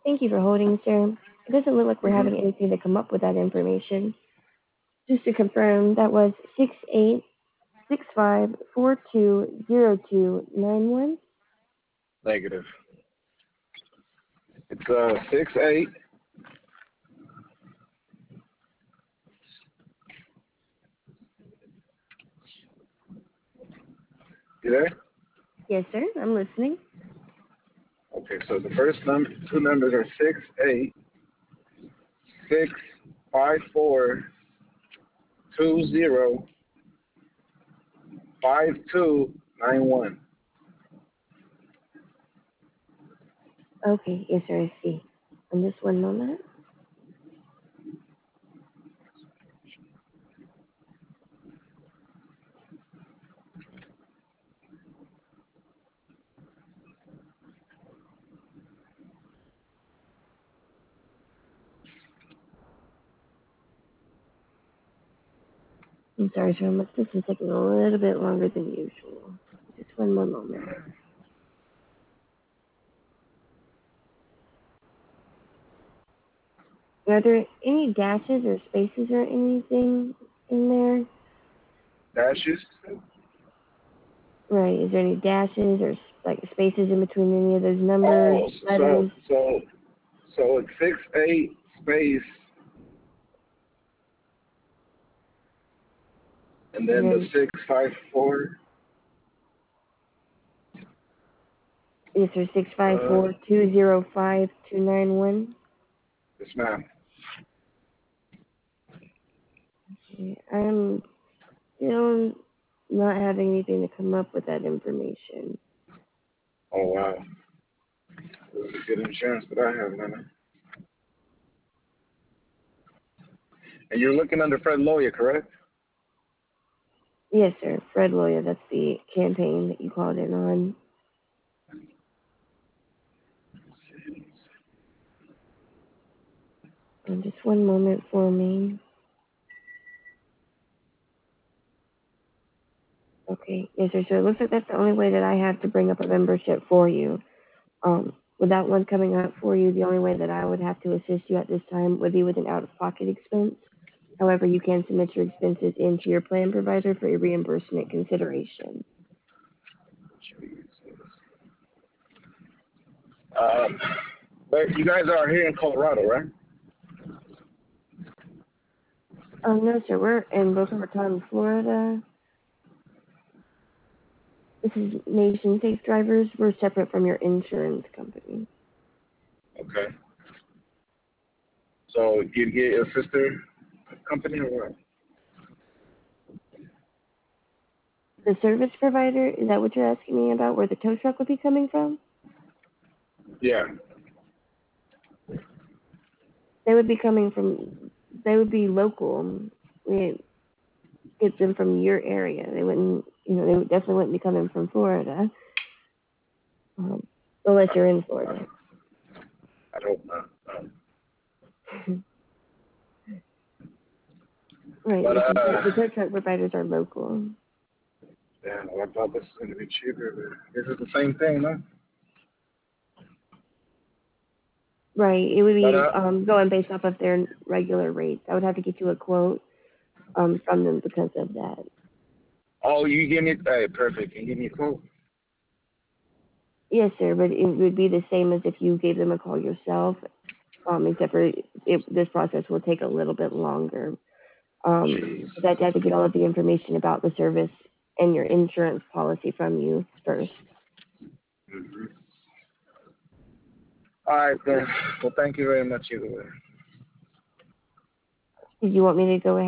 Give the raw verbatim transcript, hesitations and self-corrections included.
Thank you for holding, sir. It doesn't look like we're Mm-hmm. having anything to come up with that information. Just to confirm, that was six eight six five four two zero two nine one. Negative. It's uh six eight. You there? Yes, sir. I'm listening. Okay, so the first number, two numbers are six eight six five four two zero five two nine one. Okay, yes, sir. I see. And just one moment. I'm sorry, sir. My system's taking a little bit longer than usual. Just one more moment. Are there any dashes or spaces or anything in there? Dashes. Right. Is there any dashes or like spaces in between any of those numbers, Oh, so letters? so so it's six eight space and And then the then, six five four. yes, sir. Six five Uh, four two zero five two nine one. yes, ma'am. I'm still not having anything to come up with that information. Oh wow, this is good insurance that I have, man. And you're looking under Fred Lawyer, correct? Yes, sir. Fred Lawyer, that's the campaign that you called in on. Um, just one moment for me. Okay, yes, sir. So it looks like that's the only way that I have to bring up a membership for you. Um, without one coming up for you, the only way that I would have to assist you at this time would be with an out-of-pocket expense. However, you can submit your expenses into your plan provider for a reimbursement consideration. Jesus. Um, but you guys are here in Colorado, right? Um, no, sir. We're in Boca Raton, Florida. This is Nation Safe Drivers. We're separate from your insurance company. Okay. So you get your sister company or what? The service provider, is that what you're asking me about, where the tow truck would be coming from? Yeah. They would be coming from, they would be local. We get them from your area. They wouldn't, you know, they would definitely wouldn't be coming from Florida, um, unless you're in I, Florida. I hope not. Um, Right, but this is, uh, the tow truck providers are local. yeah, well, I thought this was going to be cheaper, but this is the same thing, no? Right, it would But be uh, um, going based off of their regular rates. I would have to get you a quote um, from them because of that. oh, you give me, hey, perfect. You give me a quote. Yes, sir, but it would be the same as if you gave them a call yourself, um, except for it, this process will take a little bit longer. Um, Jeez. but I'd have to get all of the information about the service and your insurance policy from you first. Mm-hmm. All right, then. Well, thank you very much, either way. Did you want me to go ahead